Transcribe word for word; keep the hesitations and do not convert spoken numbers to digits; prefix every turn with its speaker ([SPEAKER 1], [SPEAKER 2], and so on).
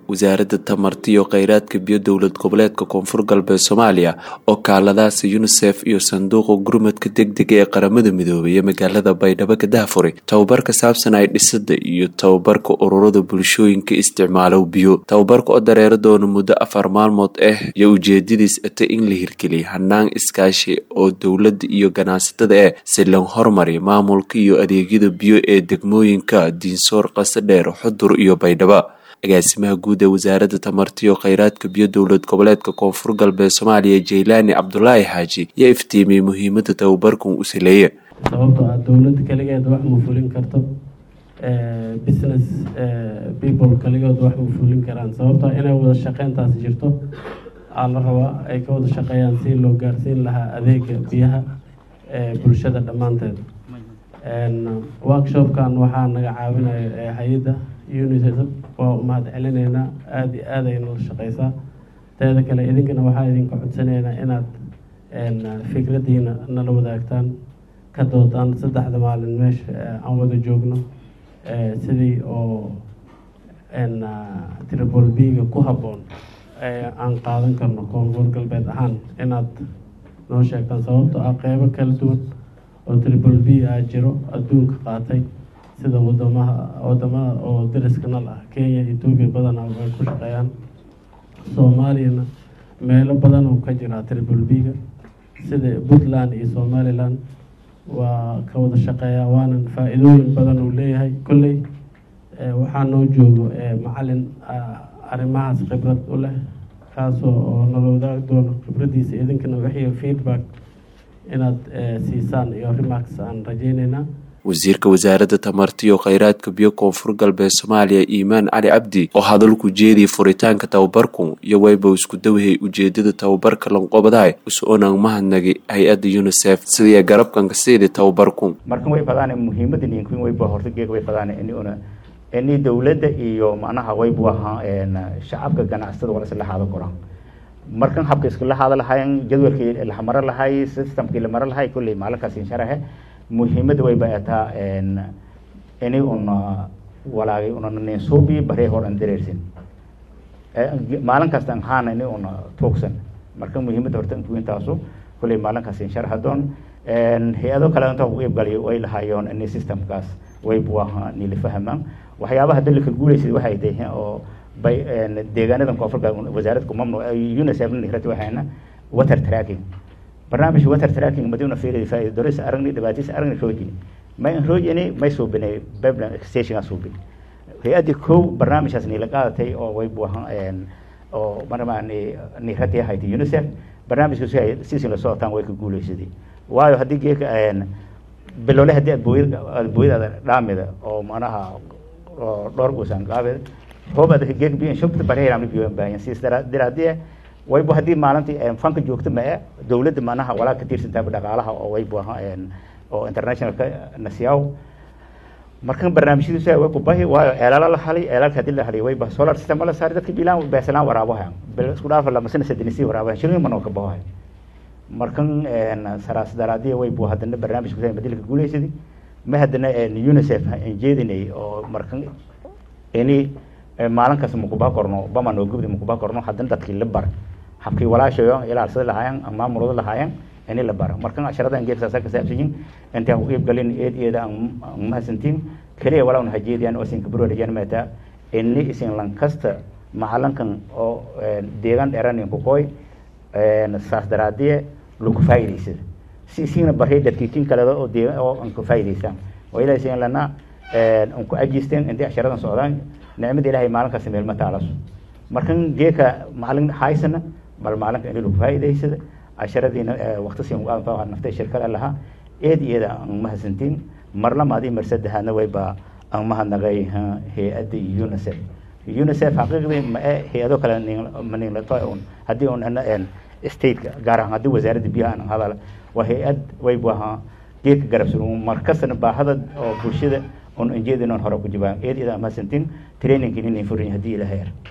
[SPEAKER 1] wasaaradda tamarta iyo kheyraadka biyo dowlad goboleedka koonfur galbeed Soomaaliya oo kaaladaas UNICEF iyo sanduuqa gurmadka degdega ee qaramada midoobay ee magaalada Baydhabo ka daafuray tababarka saabsan ay dhisida iyo tababarka ururada bulshooyinka isticmaalo biyo tababarka oo dareero doona muddo afar maalmood ah iyo ujeedadiis ata in la hirgeliyo hanaan iskaashi oo dowladda iyo ganacsatada ee si loo horumariyo maamulka iyo adeegyada biyo ee degmooyinka Diinsoor Qasadheer Xudur iyo Baydhabo agaasimaha guud ee wasaaradda tamarta iyo kheyraadka biyo dowlad goboleedka koonfur galbeed Soomaaliya Jeylaani Cabdullaahi Xaaji iyo iftiimay muhiimadda tababarkan u saleeyay
[SPEAKER 2] sababtoo ah dowladda kaligeed wax ma fulin karto ee business ee people kaligeed wax ma fulin karaan sababtoo inay wada shaqeyntaas jirto aan la rabaa ay ka wada shaqeeyaan si loo gaarsiin lahaa adeega biyaha ee bulshada dhamaanteed een workshop-kan waxaa naga caawinaya hay'adda UNICEF oo mahad celinayna aad iyo aad ay noo shaqeysaa teeda kale idinkana waxaa idinka codsanaynaa inaad een fikradiina nala wadaagtaan ka doodaan saddexda maalin meesha aan wada joogno ee sidii oo een triple B-ga ku habboon ee aan qaadan karno koonfur galbeed ahaan inaad noo sheegtaan sababtoo ah qeybo kala duwan oo triple B ah jiro adduunka qaatay sida wadamaha wadamada oo dariska nal ah Kenya iyo Ethiopia badan ay ku shaqeeyaan Soomaaliya meelo badan oo ka jira triple B-ga sida Puntland iyo Somaliland waa ka wada shaqeeya waana faa'iidooyin badan uu leeyahay kulli waxaa noo joogo macallin arrimahaas khibrad u leh kaas oo nala wadaag doono khibradiisa idinkana wixii feedback inaad siisaan iyo remarks aan rajeynayna
[SPEAKER 1] wasiirka wasaaradda tamarta iyo kheyraadka biyo koonfur galbeed Soomaaliya Iimaan Cali Cabdi oo hadalku jeediyay furitaanka tababarku iyo wayba isku dawhay ujeedada tababarka lanqoobadahay usoo mahadnaqay hay'adda UNICEF sidii garabkan ka siday tababarku
[SPEAKER 3] markan way fadaan muhiimadda in way baa horta geeg way fadaan in una in dawladda iyo macnaha way buuha een shacabka ganacsatada wala isla haado koraan markan habka isla haado lahayn jadwalkii la mar lahay systemkii la mar lahay kulli maalinkaas in sharaxay muhiimadda way baataa een inay una walaagay una neesobi bare hor andareersin ee maalin kasta aan haana inay una toogsan marka muhiimadda horta intuu intaaso kulli maalinkaas in sharaxadoon een hay'ado kale inta uu iibgaliyo way lahaayeen in systemkaas way buuha ni la fahmaan waxyaabaha dalka guuleysay waxay tahay oo bay deegaanada koonfur galbeed wasaaradda mamnu UNICEF in hirtay waxayna water tracking barnaamij water tracking madina fiiray faa'iido doris aragni dhibaatis aragni roojini ma in roojini ma soo binay pipeline station soo bin hay'adii koow barnaamijkaas ni la qaadatay oo way buuhan een oo marmaani ni hirtay hay'adda UNICEF barnaamijku si si la sootaan way ku guuleysaday waayo hadii geeka een bilowle hadii booyada booyada dhaamida oo manaha oo dhowr goosan qaabay hobada geek biin shubta bareeram biyo baahan si daraadii way buu hadii maalintii fanka joogto ma dawladda manaha wala ka tirsantaa dhaqaalaha oo way buuhaan oo international ka nasiyaw markan barnaamijyadiisa way ku baahi waayo eelala la halay eelalka hadii la halay way baa solar system la saaray dadka bilaan beesalaan waraabaha bil isku dhaaf la masana sadinisi waraabaha shireen manoo ka baahay markan een saraas daraadii way buu hadana barnaamijku say badilka guuleysadii ma hadana UNICEF in jeedinay oo markan inay maalin kasta ma ku baa korno bama noo gubdi ma ku baa korno hadana dadkii la bar habkii walaashayo ilaa sida lahaayeen ama murado lahaayeen in la bar markan asharadan geersa ka saabsan inta uu iib galin eed eeda aan ma santiin kaliya wala una hajeediyaan oo sin kabro dhigeen meeta in isin lankasta macalankan oo deegaan dheeran ku qoy een saas daraadii lagu faa'iideysan si sina baray dadkii kin kale oo deegaan oo aan ku faa'iideysan oo ilaa isin lana een aan ku ajisteen inta asharadan socdaan نعمة إلهي مالك سمير متعالس مركن جيكا معلن حايسنا بل معلن إنه له فائدة يسد عشرة دين وقت سيم وقام فوق نفط الشركة لها إيد إيد أمها سنتين مرلا ما دي مرسد هنا ويبا أمها نجاي هي أدي يونسف يونسف حقيقة ما هي هذا كلام من الطائعون هديون أنا إن استيت جارها هدي وزارة بيان هذا وهي أد ويباها جيك جرب سلوم مركزنا بهذا برشيد on injeedina hore ku jibaan eed ida ma santin training kini furiin hadii la heer